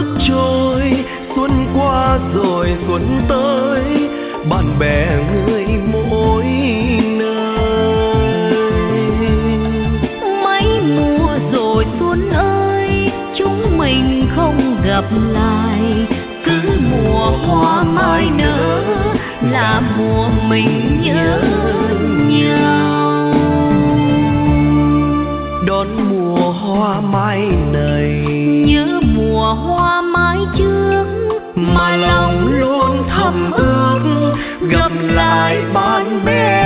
trôi, xuân qua rồi xuân tới, bạn bè người mỗi nơi. Mấy mùa rồi xuân ơi, chúng mình không gặp lại, cứ mùa hoa mai nở là mùa mình nhớ nhau. Đón mùa hoa mai này, nhớ mùa hoa mai trước, mà lòng luôn thầm ước gặp lại bạn bè